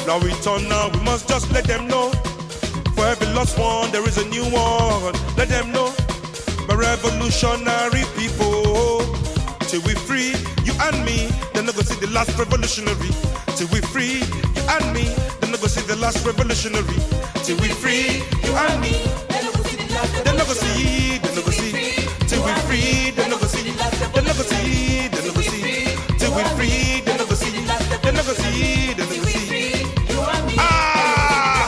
Now we turn now, we must just let them know. For every lost one, there is a new one. Let them know. My revolutionary people. Till we free, you and me, then not go see the last revolutionary. Till we free, you and me, then not go see the last revolutionary. Till we free, you and me, then not go see, then not go see. Till we free, then not go see, then not go see, then not go see. Till we free, then not go see, then not go see, then not go see. Ah!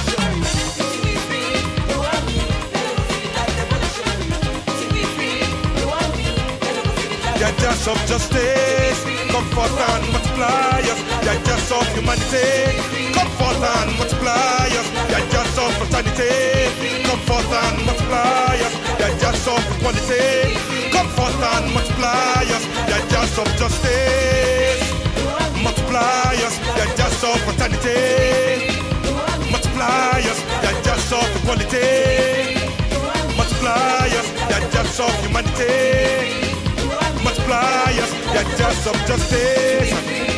The just of justice, comfort and multiply us. The just of humanity, comfort and multiply us. The just of fraternity, comfort and multiply us. The just of equality, comfort and multiply us. The just of justice, multiply us. The just of fraternity, multiply us. The just of equality, multiply us. The just of humanity, multiply us, the just of justice.